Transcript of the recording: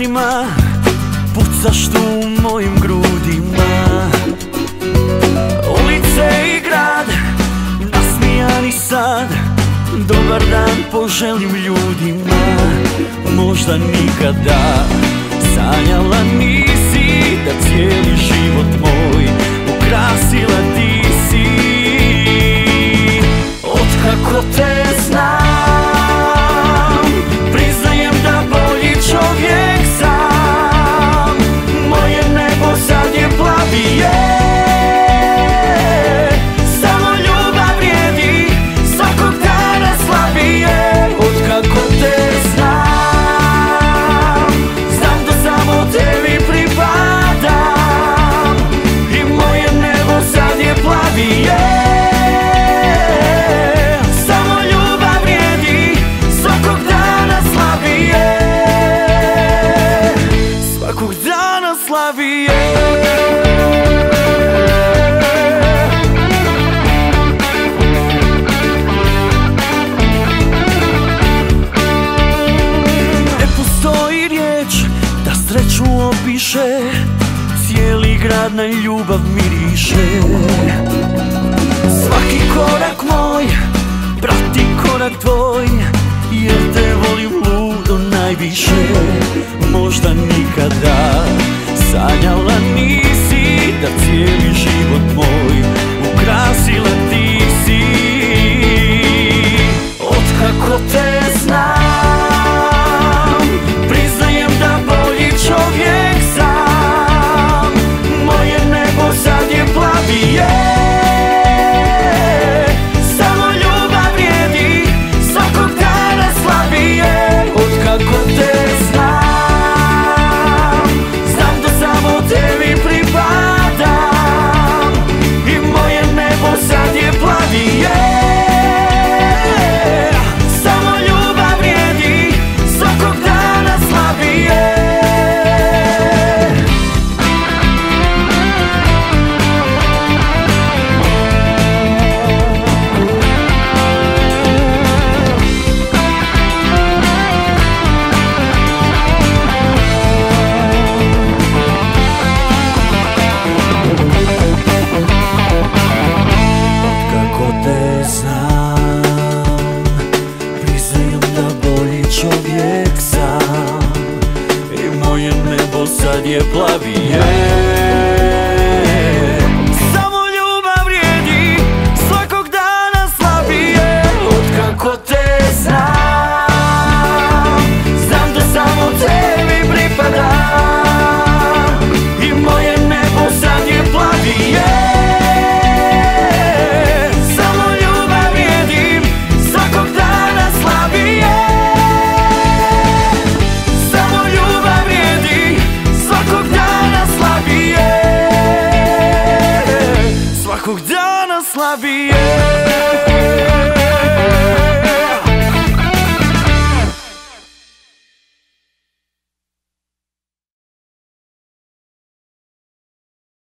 danima pucaš tu u mojim grudima. Ulice i grad, nasmijani sad, dobar dan poželim ljudima. Možda nikada sanjala nisi da cijeli život moj ukrasila ti si. Otkako te znam, priznajem da bolji čovjek sam. Moje nebo sad je plavije, samo ljubav vrijedi svakog dana slabije. Otkako te znam, znam da samo tebi pripadam i moje nebo sad je plavije. Ne postoji riječ da sreću opiše, cijeli grad na ljubav miriše. Svaki korak moj prati korak tvoj, jer te volim ludo najviše. Možda nikada sanjala nisi da cijeli život moj ukrasila ti si. Otkako te znam, priznajem da bolji čovjek sam. Moje nebo sad je plavije, samo ljubav vrijedi svakog dana slabije. Otkako te znam, znam da samo tebi pripadam i moje nebo sad je plavije. Samo ljubav vrijedi svakog dana slabije. Čovjek sam i moje nebo sad je plavije. Samo ljubav vrijedi svakog dana slabije. Otkako te znam, znam da samo tebi pripadam i moje nebo sad je plavije. Samo ljubav vrijedi svakog dana slabije. Svakog dana slabije.